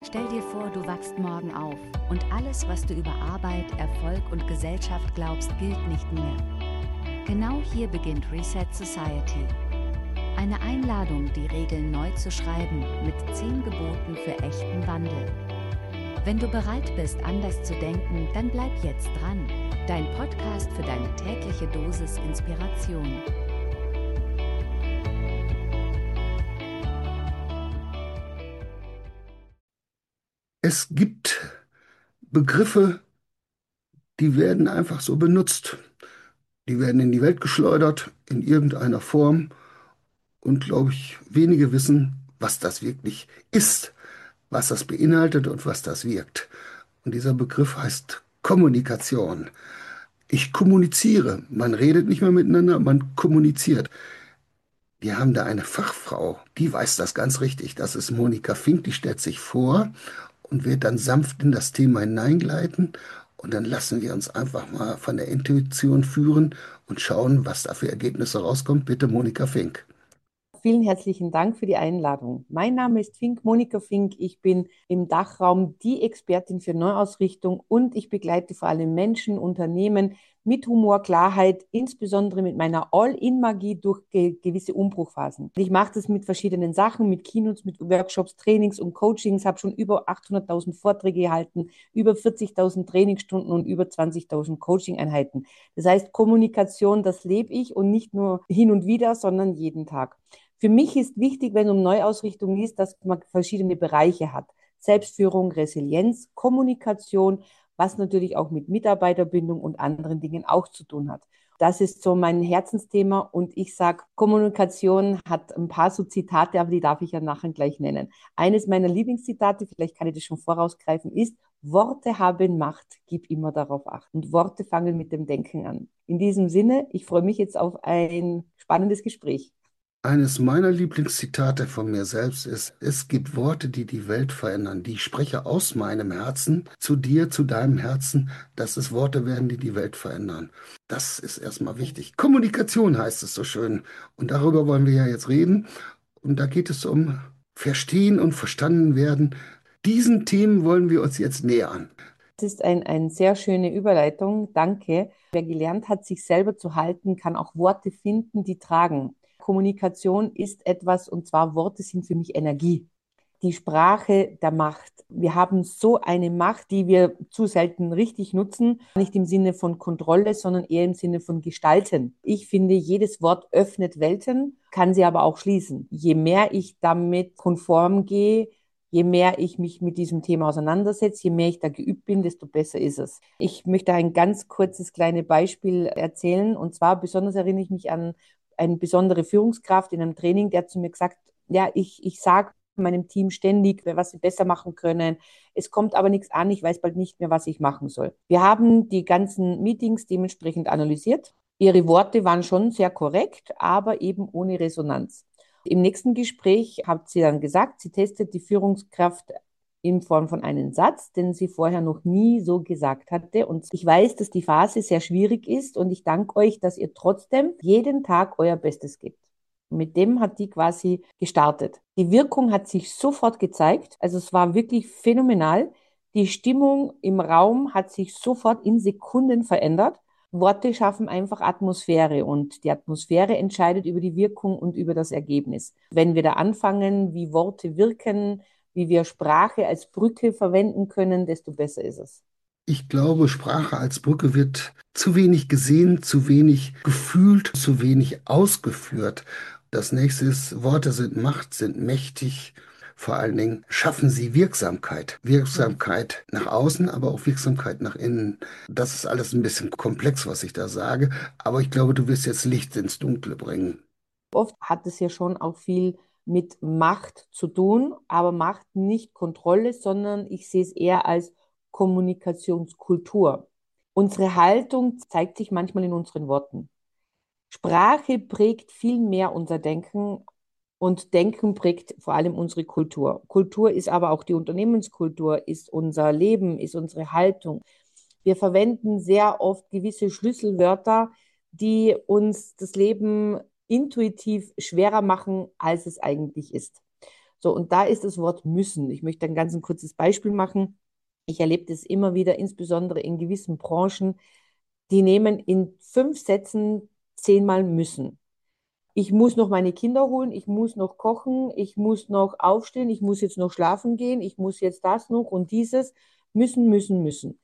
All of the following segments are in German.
Stell dir vor, du wachst morgen auf und alles, was du über Arbeit, Erfolg und Gesellschaft glaubst, gilt nicht mehr. Genau hier beginnt Reset Society. Eine Einladung, die Regeln neu zu schreiben, mit 10 Geboten für echten Wandel. Wenn du bereit bist, anders zu denken, dann bleib jetzt dran. Dein Podcast für deine tägliche Dosis Inspiration. Es gibt Begriffe, die werden einfach so benutzt. Die werden in die Welt geschleudert, in irgendeiner Form. Und glaube ich, wenige wissen, was das wirklich ist, was das beinhaltet und was das wirkt. Und dieser Begriff heißt Kommunikation. Ich kommuniziere. Man redet nicht mehr miteinander, man kommuniziert. Wir haben da eine Fachfrau, die weiß das ganz richtig. Das ist Monika Fink, die stellt sich vor und wird dann sanft in das Thema hineingleiten. Und dann lassen wir uns einfach mal von der Intuition führen und schauen, was da für Ergebnisse rauskommt. Bitte, Monika Fink. Vielen herzlichen Dank für die Einladung. Mein Name ist Monika Fink. Ich bin im Dachraum die Expertin für Neuausrichtung und ich begleite vor allem Menschen, Unternehmen mit Humor, Klarheit, insbesondere mit meiner All-in-Magie durch gewisse Umbruchphasen. Ich mache das mit verschiedenen Sachen, mit Keynotes, mit Workshops, Trainings und Coachings, habe schon über 800.000 Vorträge gehalten, über 40.000 Trainingsstunden und über 20.000 Coaching-Einheiten. Das heißt, Kommunikation, das lebe ich und nicht nur hin und wieder, sondern jeden Tag. Für mich ist wichtig, wenn es um Neuausrichtung ist, dass man verschiedene Bereiche hat. Selbstführung, Resilienz, Kommunikation, was natürlich auch mit Mitarbeiterbindung und anderen Dingen auch zu tun hat. Das ist so mein Herzensthema und ich sage, Kommunikation hat ein paar so Zitate, aber die darf ich ja nachher gleich nennen. Eines meiner Lieblingszitate, vielleicht kann ich das schon vorausgreifen, ist: Worte haben Macht, gib immer darauf Acht. Und Worte fangen mit dem Denken an. In diesem Sinne, ich freue mich jetzt auf ein spannendes Gespräch. Eines meiner Lieblingszitate von mir selbst ist: Es gibt Worte, die die Welt verändern. Die ich spreche aus meinem Herzen zu dir, zu deinem Herzen, dass es Worte werden, die die Welt verändern. Das ist erstmal wichtig. Kommunikation heißt es so schön. Und darüber wollen wir ja jetzt reden. Und da geht es um Verstehen und Verstanden werden. Diesen Themen wollen wir uns jetzt nähern. Das ist eine sehr schöne Überleitung. Danke. Wer gelernt hat, sich selber zu halten, kann auch Worte finden, die tragen. Kommunikation ist etwas, und zwar Worte sind für mich Energie. Die Sprache der Macht. Wir haben so eine Macht, die wir zu selten richtig nutzen. Nicht im Sinne von Kontrolle, sondern eher im Sinne von Gestalten. Ich finde, jedes Wort öffnet Welten, kann sie aber auch schließen. Je mehr ich damit konform gehe, je mehr ich mich mit diesem Thema auseinandersetze, je mehr ich da geübt bin, desto besser ist es. Ich möchte ein ganz kurzes kleines Beispiel erzählen. Und zwar besonders erinnere ich mich an eine besondere Führungskraft in einem Training, der zu mir gesagt: Ja, ich sage meinem Team ständig, was sie besser machen können. Es kommt aber nichts an, ich weiß bald nicht mehr, was ich machen soll. Wir haben die ganzen Meetings dementsprechend analysiert. Ihre Worte waren schon sehr korrekt, aber eben ohne Resonanz. Im nächsten Gespräch hat sie dann gesagt, sie testet die Führungskraft in Form von einem Satz, den sie vorher noch nie so gesagt hatte. Und ich weiß, dass die Phase sehr schwierig ist und ich danke euch, dass ihr trotzdem jeden Tag euer Bestes gebt. Mit dem hat die quasi gestartet. Die Wirkung hat sich sofort gezeigt. Also es war wirklich phänomenal. Die Stimmung im Raum hat sich sofort in Sekunden verändert. Worte schaffen einfach Atmosphäre und die Atmosphäre entscheidet über die Wirkung und über das Ergebnis. Wenn wir da anfangen, wie Worte wirken, wie wir Sprache als Brücke verwenden können, desto besser ist es. Ich glaube, Sprache als Brücke wird zu wenig gesehen, zu wenig gefühlt, zu wenig ausgeführt. Das nächste ist: Worte sind Macht, sind mächtig. Vor allen Dingen schaffen sie Wirksamkeit. Wirksamkeit nach außen, aber auch Wirksamkeit nach innen. Das ist alles ein bisschen komplex, was ich da sage. Aber ich glaube, du wirst jetzt Licht ins Dunkle bringen. Oft hat es ja schon auch viel mit Macht zu tun, aber Macht nicht Kontrolle, sondern ich sehe es eher als Kommunikationskultur. Unsere Haltung zeigt sich manchmal in unseren Worten. Sprache prägt viel mehr unser Denken und Denken prägt vor allem unsere Kultur. Kultur ist aber auch die Unternehmenskultur, ist unser Leben, ist unsere Haltung. Wir verwenden sehr oft gewisse Schlüsselwörter, die uns das Leben intuitiv schwerer machen, als es eigentlich ist. So, und da ist das Wort müssen. Ich möchte ein ganz ein kurzes Beispiel machen. Ich erlebe das immer wieder, insbesondere in gewissen Branchen, die nehmen in 5 Sätzen 10-mal müssen. Ich muss noch meine Kinder holen, ich muss noch kochen, ich muss noch aufstehen, ich muss jetzt noch schlafen gehen, ich muss jetzt das noch und dieses. Müssen, müssen, müssen.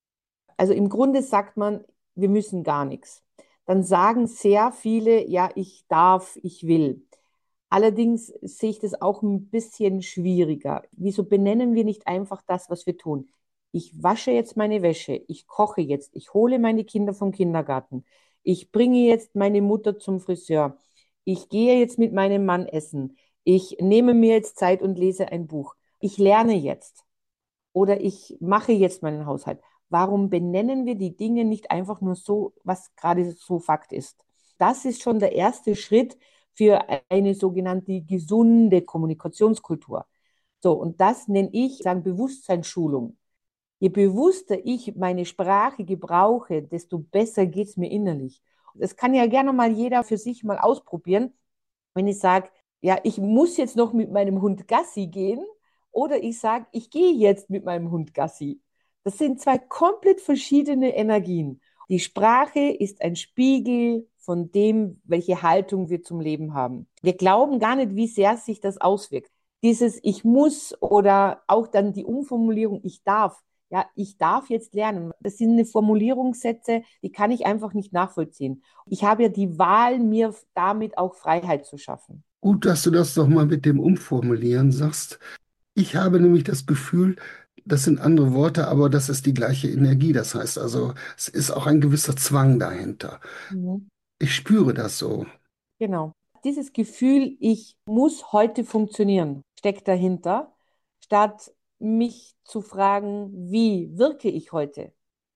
Also im Grunde sagt man, wir müssen gar nichts. Dann sagen sehr viele, ja, ich darf, ich will. Allerdings sehe ich das auch ein bisschen schwieriger. Wieso benennen wir nicht einfach das, was wir tun? Ich wasche jetzt meine Wäsche, ich koche jetzt, ich hole meine Kinder vom Kindergarten, ich bringe jetzt meine Mutter zum Friseur, ich gehe jetzt mit meinem Mann essen, ich nehme mir jetzt Zeit und lese ein Buch, ich lerne jetzt oder ich mache jetzt meinen Haushalt. Warum benennen wir die Dinge nicht einfach nur so, was gerade so Fakt ist? Das ist schon der erste Schritt für eine sogenannte gesunde Kommunikationskultur. So, und das nenne ich, sagen, Bewusstseinsschulung. Je bewusster ich meine Sprache gebrauche, desto besser geht es mir innerlich. Das kann ja gerne mal jeder für sich mal ausprobieren, wenn ich sage, ja, ich muss jetzt noch mit meinem Hund Gassi gehen oder ich sage, ich gehe jetzt mit meinem Hund Gassi. Das sind zwei komplett verschiedene Energien. Die Sprache ist ein Spiegel von dem, welche Haltung wir zum Leben haben. Wir glauben gar nicht, wie sehr sich das auswirkt. Dieses Ich muss oder auch dann die Umformulierung Ich darf. Ja, ich darf jetzt lernen. Das sind eine Formulierungssätze, die kann ich einfach nicht nachvollziehen. Ich habe ja die Wahl, mir damit auch Freiheit zu schaffen. Gut, dass du das doch mal mit dem Umformulieren sagst. Ich habe nämlich das Gefühl, das sind andere Worte, aber das ist die gleiche Energie. Das heißt also, es ist auch ein gewisser Zwang dahinter. Mhm. Ich spüre das so. Genau. Dieses Gefühl, ich muss heute funktionieren, steckt dahinter, statt mich zu fragen, wie wirke ich heute?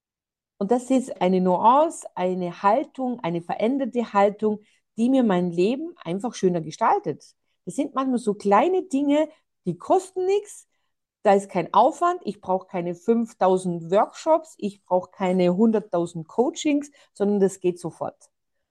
Und das ist eine Nuance, eine Haltung, eine veränderte Haltung, die mir mein Leben einfach schöner gestaltet. Das sind manchmal so kleine Dinge, die kosten nichts, da ist kein Aufwand, ich brauche keine 5.000 Workshops, ich brauche keine 100.000 Coachings, sondern das geht sofort.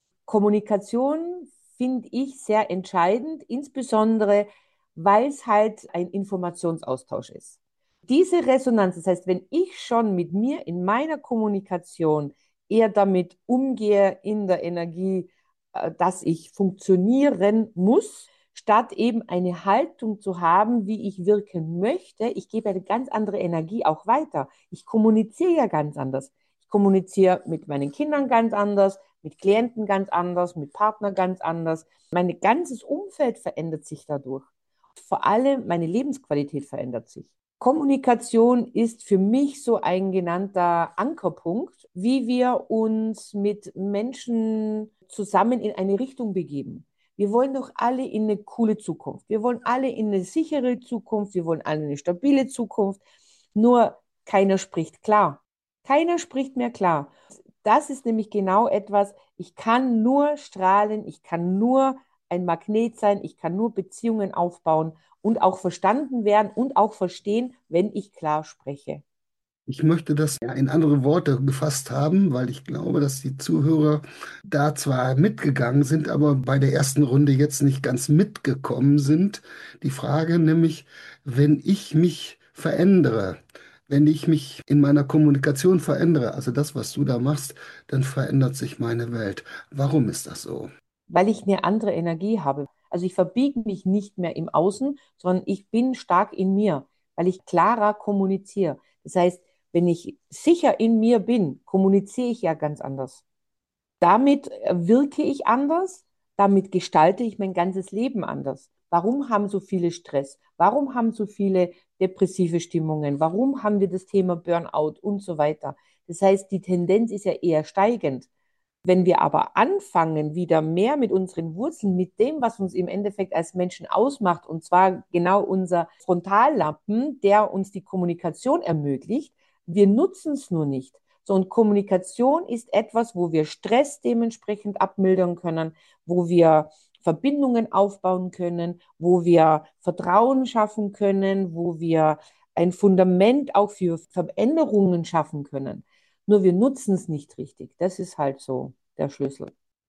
Kommunikation finde ich sehr entscheidend, insbesondere weil es halt ein Informationsaustausch ist. Diese Resonanz, das heißt, wenn ich schon mit mir in meiner Kommunikation eher damit umgehe in der Energie, dass ich funktionieren muss, statt eben eine Haltung zu haben, wie ich wirken möchte, ich gebe eine ganz andere Energie auch weiter. Ich kommuniziere ja ganz anders. Ich kommuniziere mit meinen Kindern ganz anders, mit Klienten ganz anders, mit Partnern ganz anders. Mein ganzes Umfeld verändert sich dadurch. Vor allem meine Lebensqualität verändert sich. Kommunikation ist für mich so ein genannter Ankerpunkt, wie wir uns mit Menschen zusammen in eine Richtung begeben. Wir wollen doch alle in eine coole Zukunft. Wir wollen alle in eine sichere Zukunft. Wir wollen alle eine stabile Zukunft. Nur keiner spricht klar. Keiner spricht mehr klar. Das ist nämlich genau etwas, ich kann nur strahlen, ich kann nur ein Magnet sein, ich kann nur Beziehungen aufbauen und auch verstanden werden und auch verstehen, wenn ich klar spreche. Ich möchte das ja in andere Worte gefasst haben, weil ich glaube, dass die Zuhörer da zwar mitgegangen sind, aber bei der ersten Runde jetzt nicht ganz mitgekommen sind. Die Frage nämlich, wenn ich mich verändere, wenn ich mich in meiner Kommunikation verändere, also das, was du da machst, dann verändert sich meine Welt. Warum ist das so? Weil ich eine andere Energie habe. Also ich verbiege mich nicht mehr im Außen, sondern ich bin stark in mir, weil ich klarer kommuniziere. Das heißt, wenn ich sicher in mir bin, kommuniziere ich ja ganz anders. Damit wirke ich anders, damit gestalte ich mein ganzes Leben anders. Warum haben so viele Stress? Warum haben so viele depressive Stimmungen? Warum haben wir das Thema Burnout und so weiter? Das heißt, die Tendenz ist ja eher steigend. Wenn wir aber anfangen, wieder mehr mit unseren Wurzeln, mit dem, was uns im Endeffekt als Menschen ausmacht, und zwar genau unser Frontallappen, der uns die Kommunikation ermöglicht, wir nutzen es nur nicht. So, und Kommunikation ist etwas, wo wir Stress dementsprechend abmildern können, wo wir Verbindungen aufbauen können, wo wir Vertrauen schaffen können, wo wir ein Fundament auch für Veränderungen schaffen können. Nur wir nutzen es nicht richtig. Das ist halt so der Schlüssel.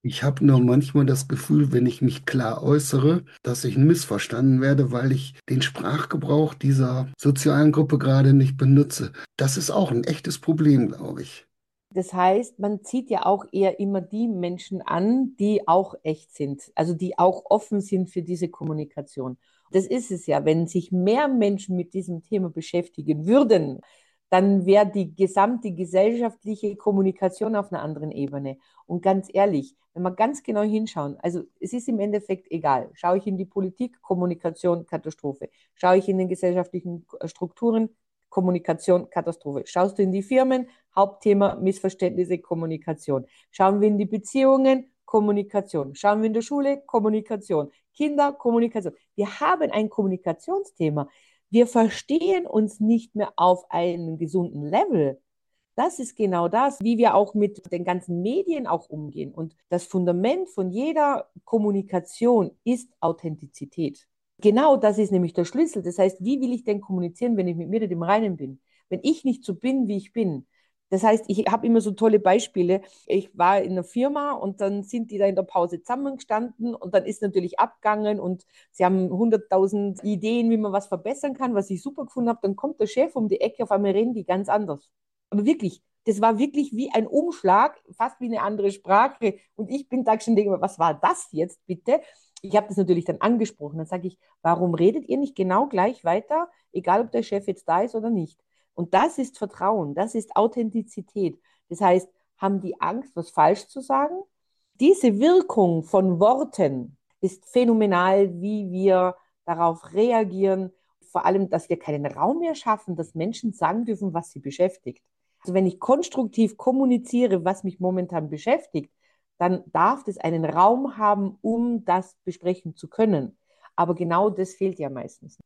Ich habe nur manchmal das Gefühl, wenn ich mich klar äußere, dass ich missverstanden werde, weil ich den Sprachgebrauch dieser sozialen Gruppe gerade nicht benutze. Das ist auch ein echtes Problem, glaube ich. Das heißt, man zieht ja auch eher immer die Menschen an, die auch echt sind, also die auch offen sind für diese Kommunikation. Das ist es ja, wenn sich mehr Menschen mit diesem Thema beschäftigen würden, dann wäre die gesamte gesellschaftliche Kommunikation auf einer anderen Ebene. Und ganz ehrlich, wenn wir ganz genau hinschauen, also es ist im Endeffekt egal, schaue ich in die Politik, Kommunikation, Katastrophe, schaue ich in den gesellschaftlichen Strukturen, Kommunikation, Katastrophe, schaust du in die Firmen, Hauptthema Missverständnisse, Kommunikation. Schauen wir in die Beziehungen, Kommunikation. Schauen wir in der Schule, Kommunikation. Kinder, Kommunikation. Wir haben ein Kommunikationsthema. Wir verstehen uns nicht mehr auf einem gesunden Level. Das ist genau das, wie wir auch mit den ganzen Medien auch umgehen. Und das Fundament von jeder Kommunikation ist Authentizität. Genau das ist nämlich der Schlüssel. Das heißt, wie will ich denn kommunizieren, wenn ich mit mir nicht im Reinen bin? Wenn ich nicht so bin, wie ich bin. Das heißt, ich habe immer so tolle Beispiele. Ich war in einer Firma und dann sind die da in der Pause zusammengestanden und dann ist natürlich abgegangen und sie haben 100.000 Ideen, wie man was verbessern kann, was ich super gefunden habe. Dann kommt der Chef um die Ecke, auf einmal reden die ganz anders. Aber wirklich, das war wirklich wie ein Umschlag, fast wie eine andere Sprache. Und ich bin da schon denke, was war das jetzt bitte? Ich habe das natürlich dann angesprochen. Dann sage ich, warum redet ihr nicht genau gleich weiter, egal ob der Chef jetzt da ist oder nicht? Und das ist Vertrauen, das ist Authentizität. Das heißt, haben die Angst, was falsch zu sagen? Diese Wirkung von Worten ist phänomenal, wie wir darauf reagieren. Vor allem, dass wir keinen Raum mehr schaffen, dass Menschen sagen dürfen, was sie beschäftigt. Also wenn ich konstruktiv kommuniziere, was mich momentan beschäftigt, dann darf das einen Raum haben, um das besprechen zu können. Aber genau das fehlt ja meistens.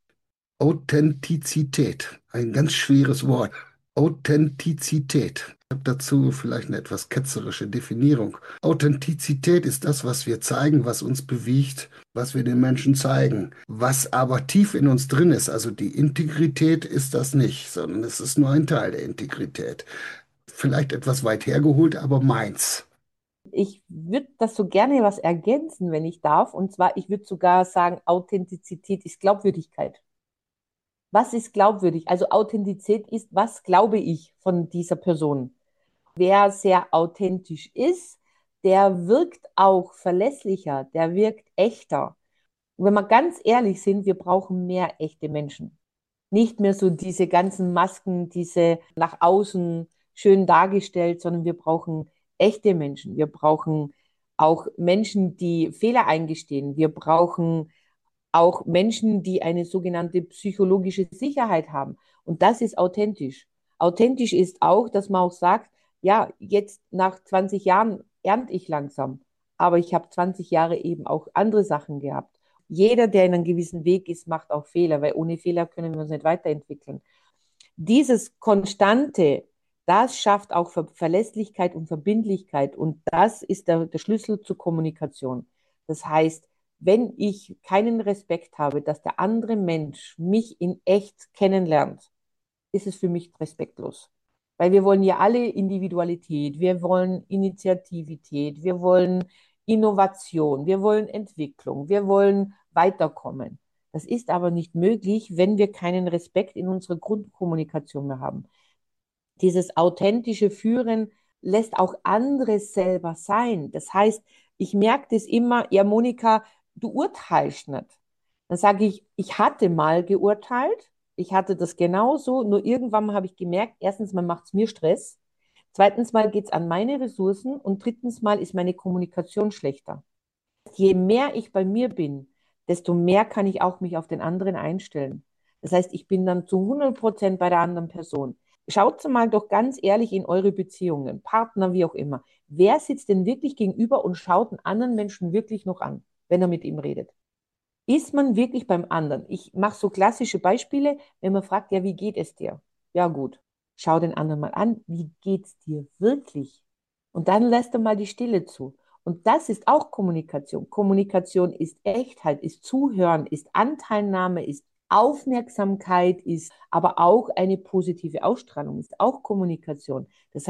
Authentizität, ein ganz schweres Wort. Authentizität. Ich habe dazu vielleicht eine etwas ketzerische Definierung. Authentizität ist das, was wir zeigen, was uns bewegt, was wir den Menschen zeigen. Was aber tief in uns drin ist, also die Integrität ist das nicht, sondern es ist nur ein Teil der Integrität. Vielleicht etwas weit hergeholt, aber meins. Ich würde das so gerne was ergänzen, wenn ich darf. Und zwar, ich würde sogar sagen, Authentizität ist Glaubwürdigkeit. Was ist glaubwürdig? Also Authentizität ist, was glaube ich von dieser Person? Wer sehr authentisch ist, der wirkt auch verlässlicher, der wirkt echter. Und wenn wir ganz ehrlich sind, wir brauchen mehr echte Menschen. Nicht mehr so diese ganzen Masken, diese nach außen schön dargestellt, sondern wir brauchen echte Menschen. Wir brauchen auch Menschen, die Fehler eingestehen. Wir brauchen auch Menschen, die eine sogenannte psychologische Sicherheit haben. Und das ist authentisch. Authentisch ist auch, dass man auch sagt, ja, jetzt nach 20 Jahren ernte ich langsam, aber ich habe 20 Jahre eben auch andere Sachen gehabt. Jeder, der in einem gewissen Weg ist, macht auch Fehler, weil ohne Fehler können wir uns nicht weiterentwickeln. Dieses Konstante, das schafft auch Verlässlichkeit und Verbindlichkeit und das ist der Schlüssel zur Kommunikation. Das heißt, wenn ich keinen Respekt habe, dass der andere Mensch mich in echt kennenlernt, ist es für mich respektlos. Weil wir wollen ja alle Individualität, wir wollen Initiativität, wir wollen Innovation, wir wollen Entwicklung, wir wollen weiterkommen. Das ist aber nicht möglich, wenn wir keinen Respekt in unserer Grundkommunikation mehr haben. Dieses authentische Führen lässt auch andere selber sein. Das heißt, ich merke das immer, ja, Monika, du urteilst nicht. Dann sage ich, ich hatte mal geurteilt, ich hatte das genauso, nur irgendwann habe ich gemerkt, erstens mal macht es mir Stress, zweitens mal geht es an meine Ressourcen und drittens mal ist meine Kommunikation schlechter. Je mehr ich bei mir bin, desto mehr kann ich auch mich auf den anderen einstellen. Das heißt, ich bin dann zu 100% bei der anderen Person. Schaut mal doch ganz ehrlich in eure Beziehungen, Partner, wie auch immer. Wer sitzt denn wirklich gegenüber und schaut einen anderen Menschen wirklich noch an, wenn er mit ihm redet? Ist man wirklich beim anderen? Ich mache so klassische Beispiele, wenn man fragt, ja, wie geht es dir? Ja, gut. Schau den anderen mal an, wie geht es dir wirklich? Und dann lässt er mal die Stille zu. Und das ist auch Kommunikation. Kommunikation ist Echtheit, ist Zuhören, ist Anteilnahme, ist Aufmerksamkeit, ist aber auch eine positive Ausstrahlung, ist auch Kommunikation. Das heißt,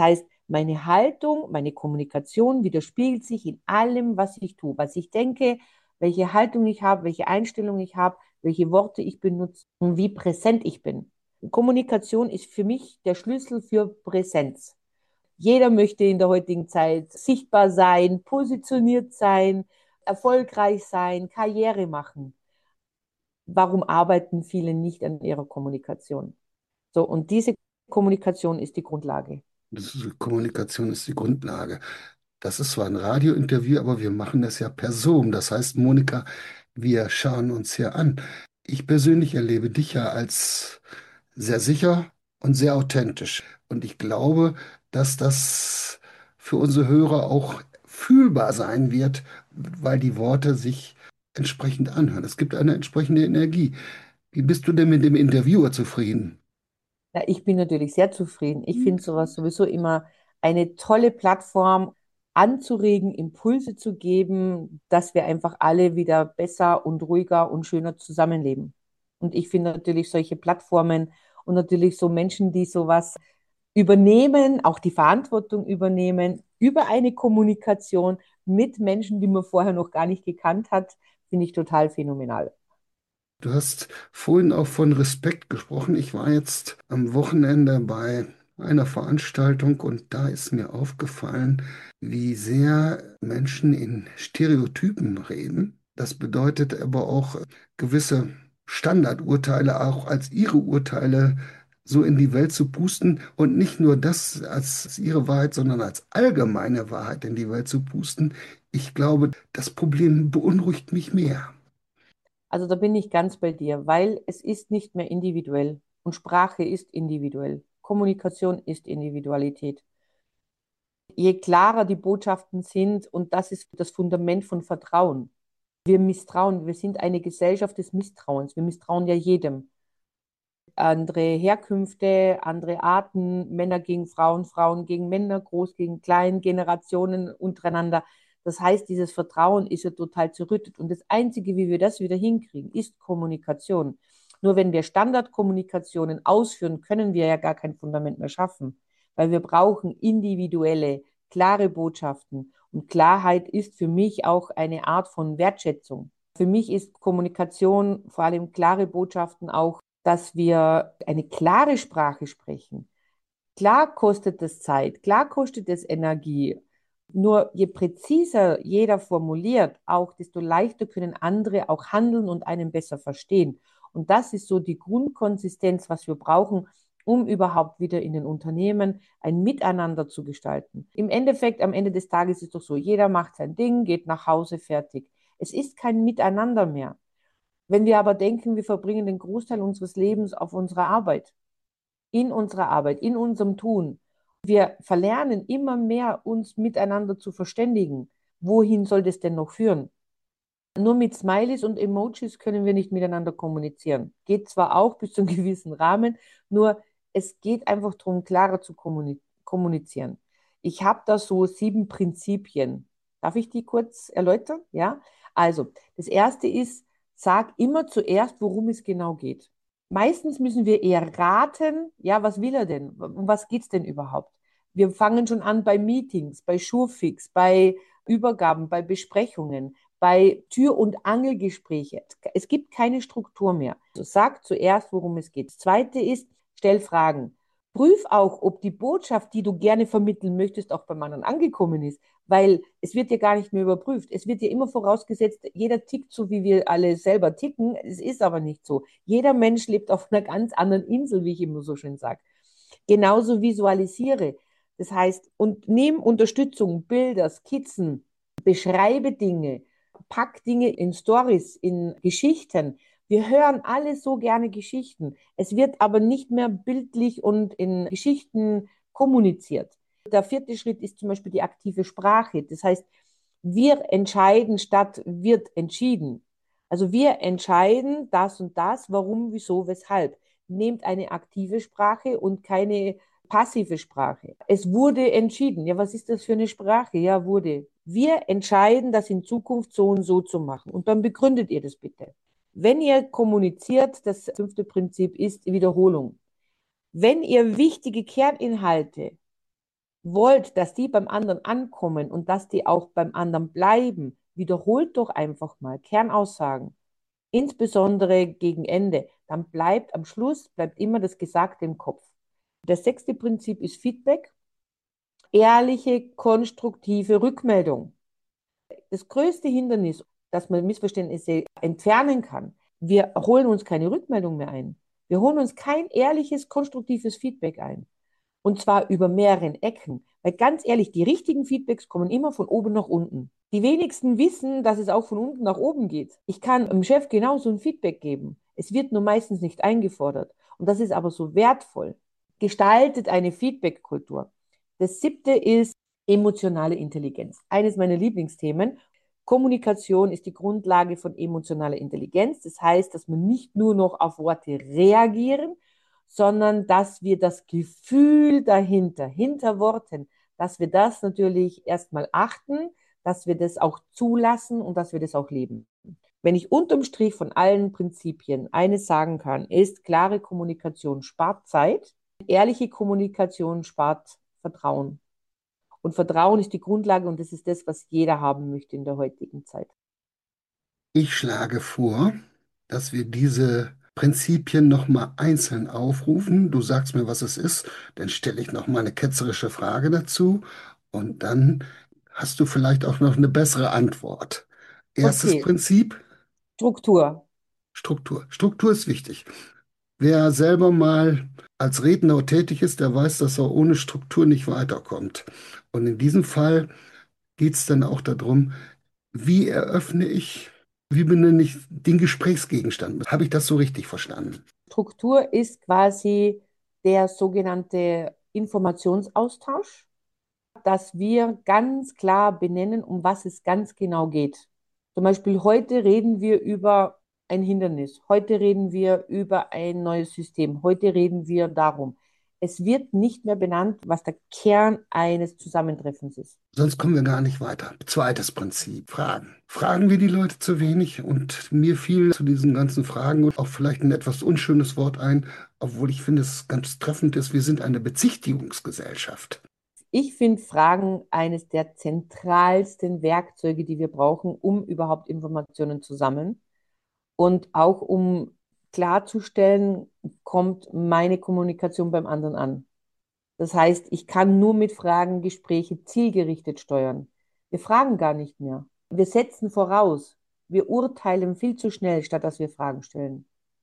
Meine Haltung, meine Kommunikation widerspiegelt sich in allem, was ich tue, was ich denke, welche Haltung ich habe, welche Einstellung ich habe, welche Worte ich benutze und wie präsent ich bin. Kommunikation ist für mich der Schlüssel für Präsenz. Jeder möchte in der heutigen Zeit sichtbar sein, positioniert sein, erfolgreich sein, Karriere machen. Warum arbeiten viele nicht an ihrer Kommunikation? So, und diese Kommunikation ist die Grundlage. Kommunikation ist die Grundlage. Das ist zwar ein Radiointerview, aber wir machen das ja per Zoom. Das heißt, Monika, wir schauen uns hier an. Ich persönlich erlebe dich ja als sehr sicher und sehr authentisch. Und ich glaube, dass das für unsere Hörer auch fühlbar sein wird, weil die Worte sich entsprechend anhören. Es gibt eine entsprechende Energie. Wie bist du denn mit dem Interviewer zufrieden? Ja, ich bin natürlich sehr zufrieden. Ich finde sowas sowieso immer eine tolle Plattform, anzuregen, Impulse zu geben, dass wir einfach alle wieder besser und ruhiger und schöner zusammenleben. Und ich finde natürlich solche Plattformen und natürlich so Menschen, die sowas übernehmen, auch die Verantwortung übernehmen über eine Kommunikation mit Menschen, die man vorher noch gar nicht gekannt hat, finde ich total phänomenal. Du hast vorhin auch von Respekt gesprochen. Ich war jetzt am Wochenende bei einer Veranstaltung und da ist mir aufgefallen, wie sehr Menschen in Stereotypen reden. Das bedeutet aber auch gewisse Standardurteile auch als ihre Urteile so in die Welt zu pusten und nicht nur das als ihre Wahrheit, sondern als allgemeine Wahrheit in die Welt zu pusten. Ich glaube, das Problem beunruhigt mich mehr. Also da bin ich ganz bei dir, weil es ist nicht mehr individuell und Sprache ist individuell. Kommunikation ist Individualität. Je klarer die Botschaften sind, und das ist das Fundament von Vertrauen. Wir misstrauen, wir sind eine Gesellschaft des Misstrauens. Wir misstrauen ja jedem. Andere Herkünfte, andere Arten, Männer gegen Frauen, Frauen gegen Männer, groß gegen klein, Generationen untereinander. Das heißt, dieses Vertrauen ist ja total zerrüttet. Und das Einzige, wie wir das wieder hinkriegen, ist Kommunikation. Nur wenn wir Standardkommunikationen ausführen, können wir ja gar kein Fundament mehr schaffen, weil wir brauchen individuelle, klare Botschaften. Und Klarheit ist für mich auch eine Art von Wertschätzung. Für mich ist Kommunikation, vor allem klare Botschaften auch, dass wir eine klare Sprache sprechen. Klar kostet es Zeit, klar kostet es Energie. Nur je präziser jeder formuliert, auch desto leichter können andere auch handeln und einen besser verstehen. Und das ist so die Grundkonsistenz, was wir brauchen, um überhaupt wieder in den Unternehmen ein Miteinander zu gestalten. Im Endeffekt, am Ende des Tages ist es doch so, jeder macht sein Ding, geht nach Hause, fertig. Es ist kein Miteinander mehr. Wenn wir aber denken, wir verbringen den Großteil unseres Lebens auf unserer Arbeit, in unserem Tun, wir verlernen immer mehr, uns miteinander zu verständigen. Wohin soll das denn noch führen? Nur mit Smileys und Emojis können wir nicht miteinander kommunizieren. Geht zwar auch bis zu einem gewissen Rahmen, nur es geht einfach darum, klarer zu kommunizieren. Ich habe da so 7 Prinzipien. Darf ich die kurz erläutern? Ja. Also, das erste ist, sag immer zuerst, worum es genau geht. Meistens müssen wir eher raten, ja, was will er denn? Um was geht es denn überhaupt? Wir fangen schon an bei Meetings, bei Schurfix, bei Übergaben, bei Besprechungen, bei Tür- und Angelgespräche. Es gibt keine Struktur mehr. Also sag zuerst, worum es geht. Das Zweite ist, stell Fragen. Prüf auch, ob die Botschaft, die du gerne vermitteln möchtest, auch beim anderen angekommen ist, weil es wird ja gar nicht mehr überprüft. Es wird ja immer vorausgesetzt, jeder tickt so, wie wir alle selber ticken. Es ist aber nicht so. Jeder Mensch lebt auf einer ganz anderen Insel, wie ich immer so schön sage. Genauso visualisiere. Das heißt, und nimm Unterstützung, Bilder, Skizzen, beschreibe Dinge, pack Dinge in Stories, in Geschichten. Wir hören alle so gerne Geschichten. Es wird aber nicht mehr bildlich und in Geschichten kommuniziert. Der vierte Schritt ist zum Beispiel die aktive Sprache. Das heißt, wir entscheiden statt wird entschieden. Also wir entscheiden das und das, warum, wieso, weshalb. Nehmt eine aktive Sprache und keine passive Sprache. Es wurde entschieden. Ja, was ist das für eine Sprache? Ja, wurde. Wir entscheiden, das in Zukunft so und so zu machen. Und dann begründet ihr das bitte. Wenn ihr kommuniziert, das 5. Prinzip ist Wiederholung. Wenn ihr wichtige Kerninhalte wollt, dass die beim anderen ankommen und dass die auch beim anderen bleiben, wiederholt doch einfach mal Kernaussagen, insbesondere gegen Ende. Dann bleibt am Schluss, bleibt immer das Gesagte im Kopf. Das sechste Prinzip ist Feedback, ehrliche, konstruktive Rückmeldung. Das größte Hindernis, dass man Missverständnisse entfernen kann, wir holen uns keine Rückmeldung mehr ein. Wir holen uns kein ehrliches, konstruktives Feedback ein. Und zwar über mehreren Ecken. Weil ganz ehrlich, die richtigen Feedbacks kommen immer von oben nach unten. Die wenigsten wissen, dass es auch von unten nach oben geht. Ich kann dem Chef genauso ein Feedback geben. Es wird nur meistens nicht eingefordert. Und das ist aber so wertvoll. Gestaltet eine Feedback-Kultur. Das siebte ist emotionale Intelligenz. Eines meiner Lieblingsthemen. Kommunikation ist die Grundlage von emotionaler Intelligenz. Das heißt, dass wir nicht nur noch auf Worte reagieren, sondern dass wir das Gefühl dahinter, hinter Worten, dass wir das natürlich erstmal achten, dass wir das auch zulassen und dass wir das auch leben. Wenn ich unterm Strich von allen Prinzipien eines sagen kann, ist, klare Kommunikation spart Zeit, ehrliche Kommunikation spart Vertrauen. Und Vertrauen ist die Grundlage und das ist das, was jeder haben möchte in der heutigen Zeit. Ich schlage vor, dass wir diese Prinzipien nochmal einzeln aufrufen. Du sagst mir, was es ist, dann stelle ich nochmal eine ketzerische Frage dazu und dann hast du vielleicht auch noch eine bessere Antwort. Erstes Okay, Prinzip, Struktur. Struktur. Struktur ist wichtig. Wer selber mal als Redner tätig ist, der weiß, dass er ohne Struktur nicht weiterkommt. Und in diesem Fall geht es dann auch darum, wie eröffne ich, wie benenne ich den Gesprächsgegenstand? Habe ich das so richtig verstanden? Struktur ist quasi der sogenannte Informationsaustausch, dass wir ganz klar benennen, um was es ganz genau geht. Zum Beispiel heute reden wir über ein Hindernis, heute reden wir über ein neues System, heute reden wir darum. Es wird nicht mehr benannt, was der Kern eines Zusammentreffens ist. Sonst kommen wir gar nicht weiter. Zweites Prinzip, Fragen. Fragen wir die Leute zu wenig? Und mir fiel zu diesen ganzen Fragen und auch vielleicht ein etwas unschönes Wort ein, obwohl ich finde, es ganz treffend ist, wir sind eine Bezichtigungsgesellschaft. Ich finde Fragen eines der zentralsten Werkzeuge, die wir brauchen, um überhaupt Informationen zu sammeln. Und auch um klarzustellen, kommt meine Kommunikation beim anderen an. Das heißt, ich kann nur mit Fragen Gespräche zielgerichtet steuern. Wir fragen gar nicht mehr. Wir setzen voraus. Wir urteilen viel zu schnell, statt dass wir Fragen stellen.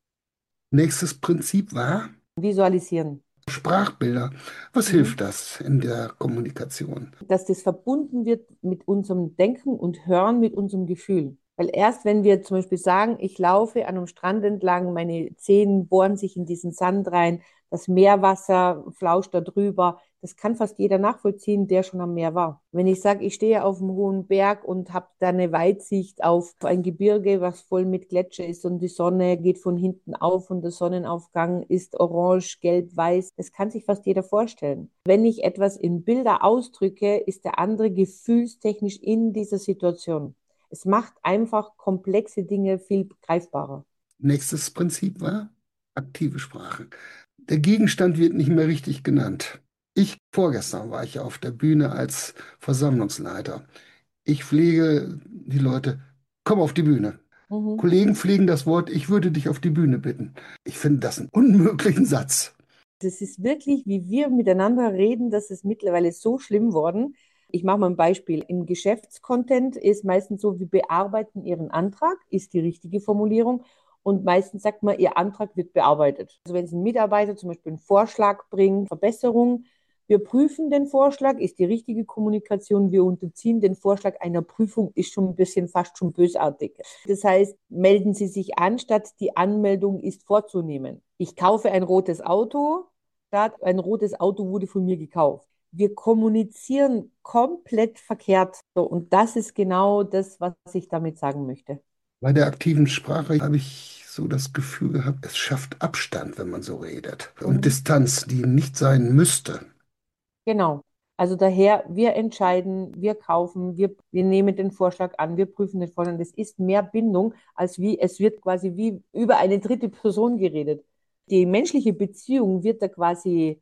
Nächstes Prinzip war Visualisieren. Sprachbilder. Was Mhm. hilft das in der Kommunikation? Dass das verbunden wird mit unserem Denken und Hören, mit unserem Gefühl. Weil erst wenn wir zum Beispiel sagen, ich laufe an einem Strand entlang, meine Zehen bohren sich in diesen Sand rein, das Meerwasser flauscht da drüber, das kann fast jeder nachvollziehen, der schon am Meer war. Wenn ich sage, ich stehe auf einem hohen Berg und habe da eine Weitsicht auf ein Gebirge, was voll mit Gletscher ist und die Sonne geht von hinten auf und der Sonnenaufgang ist orange, gelb, weiß, das kann sich fast jeder vorstellen. Wenn ich etwas in Bilder ausdrücke, ist der andere gefühlstechnisch in dieser Situation. Es macht einfach komplexe Dinge viel greifbarer. Nächstes Prinzip war aktive Sprache. Der Gegenstand wird nicht mehr richtig genannt. Vorgestern war ich auf der Bühne als Versammlungsleiter. Ich pflege die Leute, komm auf die Bühne. Mhm. Kollegen pflegen das Wort, ich würde dich auf die Bühne bitten. Ich finde das einen unmöglichen Satz. Das ist wirklich, wie wir miteinander reden, das ist mittlerweile so schlimm worden. Ich mache mal ein Beispiel. Im Geschäftscontent ist meistens so, wir bearbeiten Ihren Antrag, ist die richtige Formulierung. Und meistens sagt man, Ihr Antrag wird bearbeitet. Also wenn es ein Mitarbeiter zum Beispiel einen Vorschlag bringt, Verbesserung, wir prüfen den Vorschlag, ist die richtige Kommunikation, wir unterziehen den Vorschlag einer Prüfung, ist schon ein bisschen fast schon bösartig. Das heißt, melden Sie sich an, statt die Anmeldung ist vorzunehmen. Ich kaufe ein rotes Auto, statt ein rotes Auto wurde von mir gekauft. Wir kommunizieren komplett verkehrt. So, und das ist genau das, was ich damit sagen möchte. Bei der aktiven Sprache habe ich so das Gefühl gehabt, es schafft Abstand, wenn man so redet. Und Mhm. Distanz, die nicht sein müsste. Genau. Also daher, wir entscheiden, wir kaufen, wir nehmen den Vorschlag an, wir prüfen den Vorschlag. Das ist mehr Bindung, als wie es wird quasi wie über eine dritte Person geredet. Die menschliche Beziehung wird da quasi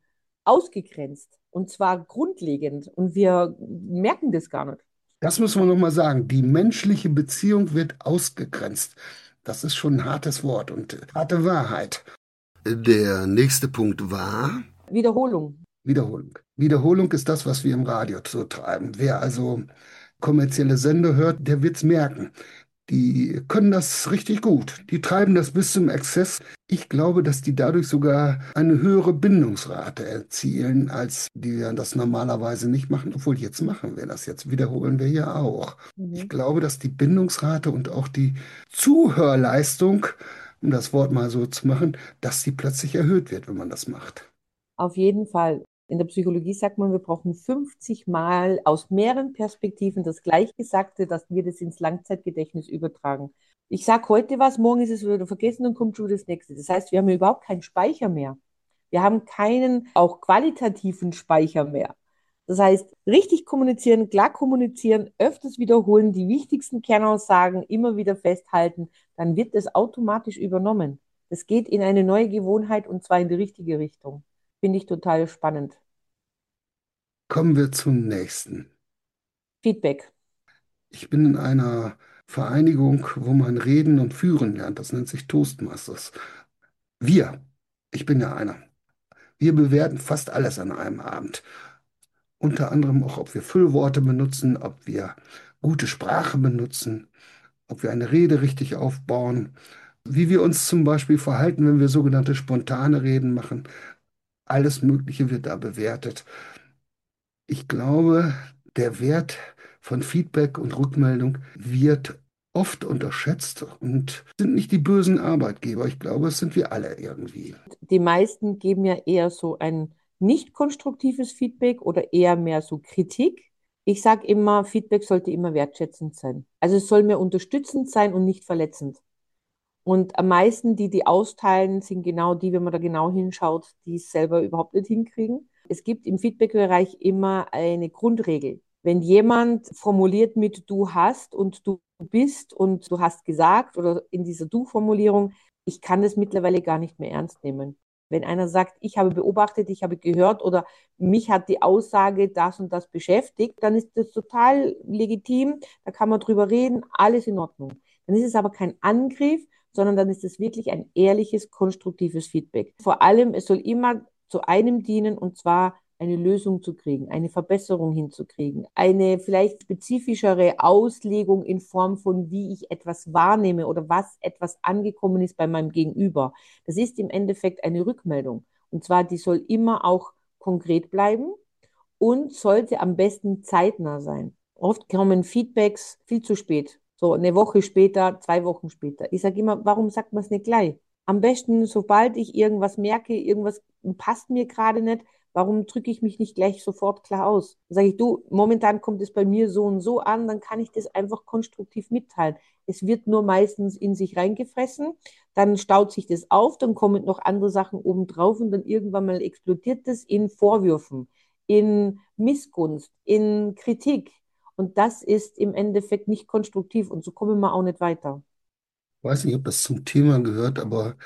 ausgegrenzt. Und zwar grundlegend. Und wir merken das gar nicht. Das muss man nochmal sagen. Die menschliche Beziehung wird ausgegrenzt. Das ist schon ein hartes Wort und harte Wahrheit. Der nächste Punkt war Wiederholung. Wiederholung. Wiederholung ist das, was wir im Radio so treiben. Wer also kommerzielle Sender hört, der wird's merken. Die können das richtig gut. Die treiben das bis zum Exzess. Ich glaube, dass die dadurch sogar eine höhere Bindungsrate erzielen, als die das normalerweise nicht machen. Obwohl, jetzt machen wir das. Jetzt wiederholen wir ja auch. Ich Mhm. glaube, dass die Bindungsrate und auch die Zuhörleistung, um das Wort mal so zu machen, dass die plötzlich erhöht wird, wenn man das macht. Auf jeden Fall. In der Psychologie sagt man, wir brauchen 50 Mal aus mehreren Perspektiven das Gleichgesagte, dass wir das ins Langzeitgedächtnis übertragen. Ich sage heute was, morgen ist es wieder vergessen, dann kommt schon das nächste. Das heißt, wir haben überhaupt keinen Speicher mehr. Wir haben keinen auch qualitativen Speicher mehr. Das heißt, richtig kommunizieren, klar kommunizieren, öfters wiederholen, die wichtigsten Kernaussagen immer wieder festhalten, dann wird das automatisch übernommen. Es geht in eine neue Gewohnheit und zwar in die richtige Richtung. Finde ich total spannend. Kommen wir zum nächsten. Feedback. Ich bin in einer Vereinigung, wo man reden und führen lernt. Das nennt sich Toastmasters. Wir, ich bin ja einer. Wir bewerten fast alles an einem Abend. Unter anderem auch, ob wir Füllworte benutzen, ob wir gute Sprache benutzen, ob wir eine Rede richtig aufbauen, wie wir uns zum Beispiel verhalten, wenn wir sogenannte spontane Reden machen. Alles Mögliche wird da bewertet. Ich glaube, der Wert von Feedback und Rückmeldung wird oft unterschätzt und sind nicht die bösen Arbeitgeber. Ich glaube, es sind wir alle irgendwie. Die meisten geben ja eher so ein nicht konstruktives Feedback oder eher mehr so Kritik. Ich sage immer, Feedback sollte immer wertschätzend sein. Also es soll mehr unterstützend sein und nicht verletzend. Und am meisten, die austeilen, sind genau die, wenn man da genau hinschaut, die es selber überhaupt nicht hinkriegen. Es gibt im Feedback-Bereich immer eine Grundregel. Wenn jemand formuliert mit du hast und du bist und du hast gesagt oder in dieser Du-Formulierung, ich kann das mittlerweile gar nicht mehr ernst nehmen. Wenn einer sagt, ich habe beobachtet, ich habe gehört oder mich hat die Aussage das und das beschäftigt, dann ist das total legitim, da kann man drüber reden, alles in Ordnung. Dann ist es aber kein Angriff, sondern dann ist es wirklich ein ehrliches, konstruktives Feedback. Vor allem, es soll immer zu einem dienen, und zwar eine Lösung zu kriegen, eine Verbesserung hinzukriegen, eine vielleicht spezifischere Auslegung in Form von, wie ich etwas wahrnehme oder was etwas angekommen ist bei meinem Gegenüber. Das ist im Endeffekt eine Rückmeldung. Und zwar, die soll immer auch konkret bleiben und sollte am besten zeitnah sein. Oft kommen Feedbacks viel zu spät. So eine Woche später, 2 Wochen später. Ich sage immer, warum sagt man es nicht gleich? Am besten, sobald ich irgendwas merke, irgendwas passt mir gerade nicht, warum drücke ich mich nicht gleich sofort klar aus? Dann sage ich, du, momentan kommt es bei mir so und so an, dann kann ich das einfach konstruktiv mitteilen. Es wird nur meistens in sich reingefressen, dann staut sich das auf, dann kommen noch andere Sachen obendrauf und dann irgendwann mal explodiert das in Vorwürfen, in Missgunst, in Kritik. Und das ist im Endeffekt nicht konstruktiv und so kommen wir auch nicht weiter. Ich weiß nicht, ob das zum Thema gehört, aber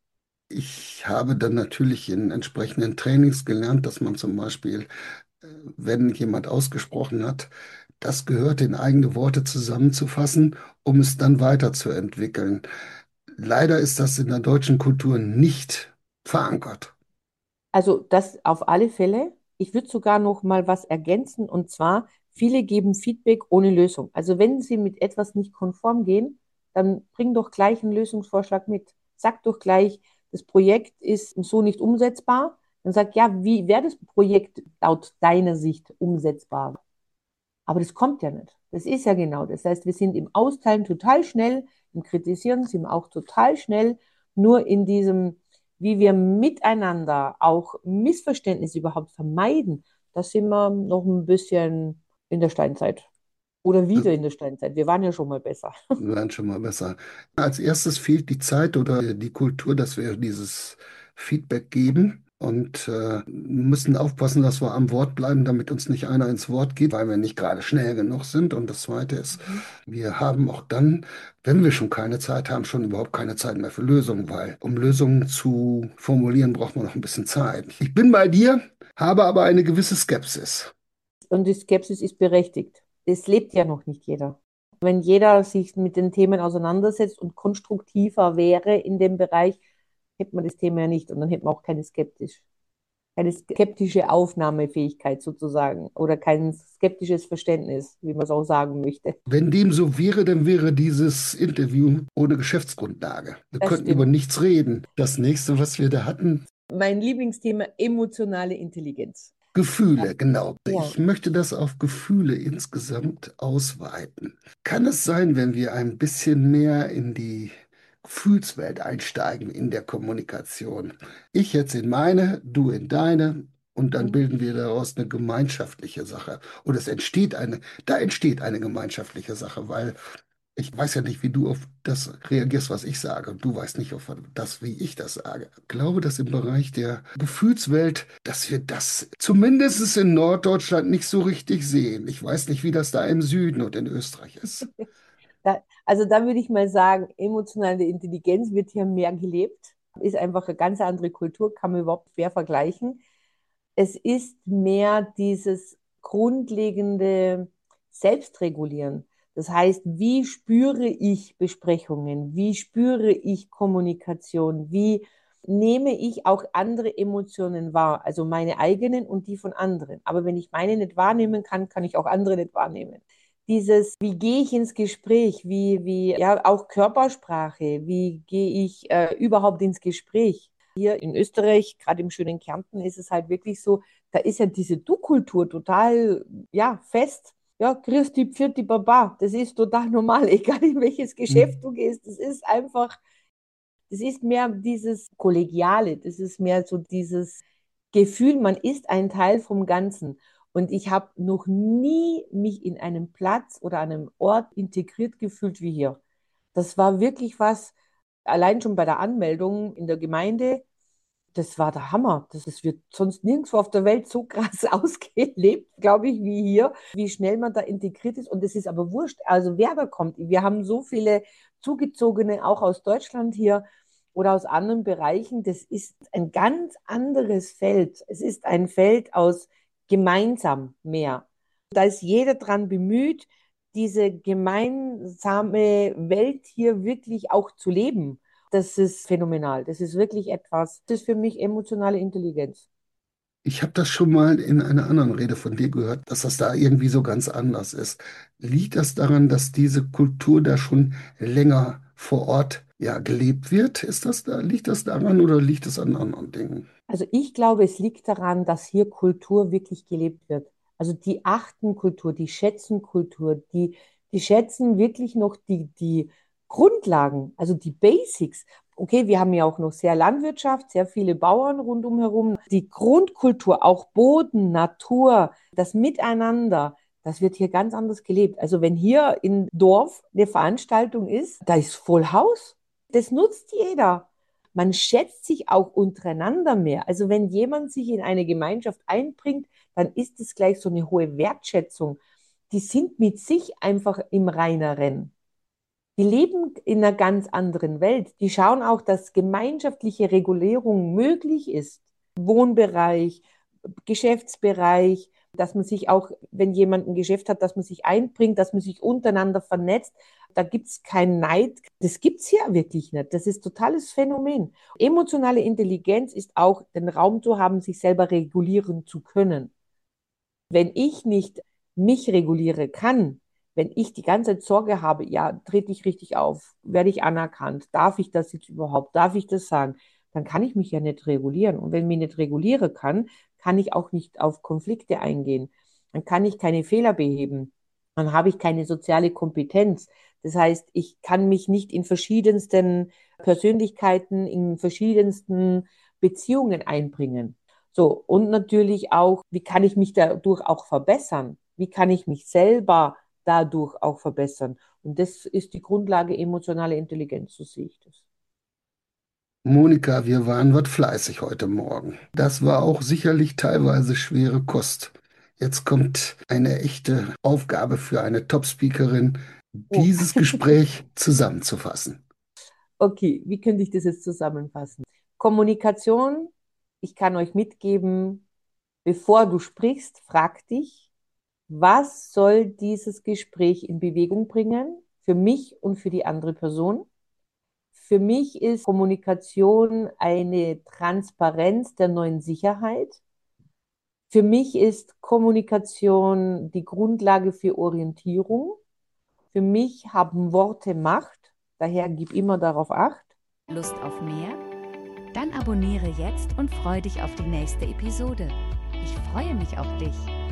ich habe dann natürlich in entsprechenden Trainings gelernt, dass man zum Beispiel, wenn jemand ausgesprochen hat, das gehört in eigene Worte zusammenzufassen, um es dann weiterzuentwickeln. Leider ist das in der deutschen Kultur nicht verankert. Also das auf alle Fälle. Ich würde sogar noch mal was ergänzen und zwar, viele geben Feedback ohne Lösung. Also wenn sie mit etwas nicht konform gehen, dann bring doch gleich einen Lösungsvorschlag mit. Sag doch gleich, das Projekt ist so nicht umsetzbar. Dann sag, ja, wie wäre das Projekt laut deiner Sicht umsetzbar? Aber das kommt ja nicht. Das ist ja genau. Das heißt, wir sind im Austeilen total schnell, im Kritisieren sind wir auch total schnell, nur in diesem, wie wir miteinander auch Missverständnisse überhaupt vermeiden, da sind wir noch ein bisschen in der Steinzeit. Oder wieder in der Steinzeit. Wir waren ja schon mal besser. Wir werden schon mal besser. Als erstes fehlt die Zeit oder die Kultur, dass wir dieses Feedback geben und müssen aufpassen, dass wir am Wort bleiben, damit uns nicht einer ins Wort geht, weil wir nicht gerade schnell genug sind. Und das Zweite ist, Mhm. wir haben auch dann, wenn wir schon keine Zeit haben, schon überhaupt keine Zeit mehr für Lösungen, weil um Lösungen zu formulieren, braucht man noch ein bisschen Zeit. Ich bin bei dir. habe aber eine gewisse Skepsis. Und die Skepsis ist berechtigt. Es lebt ja noch nicht jeder. Wenn jeder sich mit den Themen auseinandersetzt und konstruktiver wäre in dem Bereich, hätte man das Thema ja nicht und dann hätte man auch keine skeptische Aufnahmefähigkeit sozusagen oder kein skeptisches Verständnis, wie man es auch sagen möchte. Wenn dem so wäre, dann wäre dieses Interview ohne Geschäftsgrundlage. Wir Das könnten über stimmt. nichts reden. Das nächste, was wir da hatten, Mein Lieblingsthema, emotionale Intelligenz. Gefühle, genau. Ja. Ich möchte das auf Gefühle insgesamt ausweiten. Kann es sein, wenn wir ein bisschen mehr in die Gefühlswelt einsteigen in der Kommunikation? Ich jetzt in meine, du in deine, und dann Mhm. bilden wir daraus eine gemeinschaftliche Sache. Und da entsteht eine gemeinschaftliche Sache, weil ich weiß ja nicht, wie du auf das reagierst, was ich sage. Und du weißt nicht auf das, wie ich das sage. Ich glaube, dass im Bereich der Gefühlswelt, dass wir das zumindest in Norddeutschland nicht so richtig sehen. Ich weiß nicht, wie das da im Süden und in Österreich ist. Also da würde ich mal sagen, emotionale Intelligenz wird hier mehr gelebt, ist einfach eine ganz andere Kultur, kann man überhaupt schwer vergleichen. Es ist mehr dieses grundlegende Selbstregulieren. Das heißt, wie spüre ich Besprechungen? Wie spüre ich Kommunikation? Wie nehme ich auch andere Emotionen wahr? Also meine eigenen und die von anderen. Aber wenn ich meine nicht wahrnehmen kann, kann ich auch andere nicht wahrnehmen. Dieses, wie gehe ich ins Gespräch? Ja, auch Körpersprache. Wie gehe ich überhaupt ins Gespräch? Hier in Österreich, gerade im schönen Kärnten, ist es halt wirklich so, da ist ja diese Du-Kultur total, ja, fest. Ja, Christi, Pfirti, Baba, das ist total normal, egal in welches Geschäft Hm. du gehst. Das ist einfach, das ist mehr dieses Kollegiale, das ist mehr so dieses Gefühl, man ist ein Teil vom Ganzen. Und ich habe noch nie mich in einem Platz oder einem Ort integriert gefühlt wie hier. Das war wirklich was, allein schon bei der Anmeldung in der Gemeinde, das war der Hammer. Das wird sonst nirgendwo auf der Welt so krass ausgelebt, glaube ich, wie hier, wie schnell man da integriert ist. Und es ist aber wurscht, also wer da kommt. Wir haben so viele Zugezogene auch aus Deutschland hier oder aus anderen Bereichen. Das ist ein ganz anderes Feld. Es ist ein Feld aus gemeinsam mehr. Da ist jeder dran bemüht, diese gemeinsame Welt hier wirklich auch zu leben. Das ist phänomenal. Das ist wirklich etwas, das ist für mich emotionale Intelligenz. Ich habe das schon mal in einer anderen Rede von dir gehört, dass das da irgendwie so ganz anders ist. Liegt das daran, dass diese Kultur da schon länger vor Ort ja gelebt wird? Liegt das daran oder liegt es an anderen Dingen? Also ich glaube, es liegt daran, dass hier Kultur wirklich gelebt wird. Also die achten Kultur, die schätzen Kultur, die schätzen wirklich noch die Grundlagen, also die Basics. Okay, wir haben ja auch noch sehr Landwirtschaft, sehr viele Bauern rundum herum. Die Grundkultur, auch Boden, Natur, das Miteinander, das wird hier ganz anders gelebt. Also wenn hier im Dorf eine Veranstaltung ist, da ist voll Haus. Das nutzt jeder. Man schätzt sich auch untereinander mehr. Also wenn jemand sich in eine Gemeinschaft einbringt, dann ist es gleich so eine hohe Wertschätzung. Die sind mit sich einfach im reineren. Die leben in einer ganz anderen Welt. Die schauen auch, dass gemeinschaftliche Regulierung möglich ist. Wohnbereich, Geschäftsbereich, dass man sich auch, wenn jemand ein Geschäft hat, dass man sich einbringt, dass man sich untereinander vernetzt. Da gibt es keinen Neid. Das gibt es hier wirklich nicht. Das ist totales Phänomen. Emotionale Intelligenz ist auch, den Raum zu haben, sich selber regulieren zu können. Wenn ich nicht mich reguliere kann, wenn ich die ganze Zeit Sorge habe, ja, trete ich richtig auf, werde ich anerkannt, darf ich das jetzt überhaupt, darf ich das sagen, dann kann ich mich ja nicht regulieren. Und wenn ich mich nicht regulieren kann, kann ich auch nicht auf Konflikte eingehen. Dann kann ich keine Fehler beheben. Dann habe ich keine soziale Kompetenz. Das heißt, ich kann mich nicht in verschiedensten Persönlichkeiten, in verschiedensten Beziehungen einbringen. So, und natürlich auch, wie kann ich mich dadurch auch verbessern? Wie kann ich mich selber dadurch auch verbessern? Und das ist die Grundlage emotionale Intelligenz, so sehe ich das. Monika, wir waren wat fleißig heute Morgen. Das war auch sicherlich teilweise schwere Kost. Jetzt kommt eine echte Aufgabe für eine Top-Speakerin, Oh. dieses Gespräch zusammenzufassen. Okay, wie könnte ich das jetzt zusammenfassen? Kommunikation, ich kann euch mitgeben, Bevor du sprichst, frag dich, was soll dieses Gespräch in Bewegung bringen, für mich und für die andere Person? Für mich ist Kommunikation eine Transparenz der neuen Sicherheit. Für mich ist Kommunikation die Grundlage für Orientierung. Für mich haben Worte Macht, daher gib immer darauf Acht. Lust auf mehr? Dann abonniere jetzt und freue dich auf die nächste Episode. Ich freue mich auf dich.